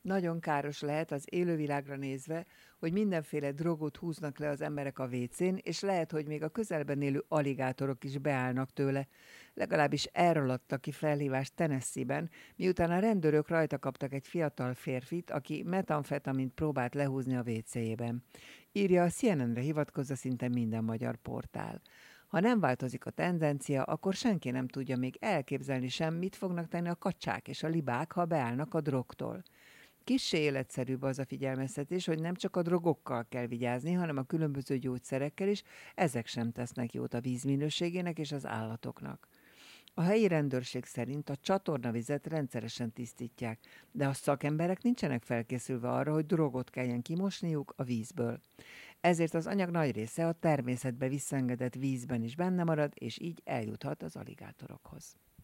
Nagyon káros lehet az élővilágra nézve, hogy mindenféle drogot húznak le az emberek a vécén, és lehet, hogy még a közelben élő aligátorok is beállnak tőle. Legalábbis erről adtak ki felhívást Tennessee-ben, miután a rendőrök rajta kaptak egy fiatal férfit, aki metamfetamint próbált lehúzni a vécéjében. Írja a CNN-re hivatkozva szinte minden magyar portál. Ha nem változik a tendencia, akkor senki nem tudja még elképzelni sem, mit fognak tenni a kacsák és a libák, ha beállnak a drogtól. Kissé életszerűbb az a figyelmeztetés, hogy nem csak a drogokkal kell vigyázni, hanem a különböző gyógyszerekkel is, ezek sem tesznek jót a víz minőségének és az állatoknak. A helyi rendőrség szerint a csatornavizet rendszeresen tisztítják, de a szakemberek nincsenek felkészülve arra, hogy drogot kelljen kimosniuk a vízből. Ezért az anyag nagy része a természetbe visszaengedett vízben is benne marad, és így eljuthat az aligátorokhoz.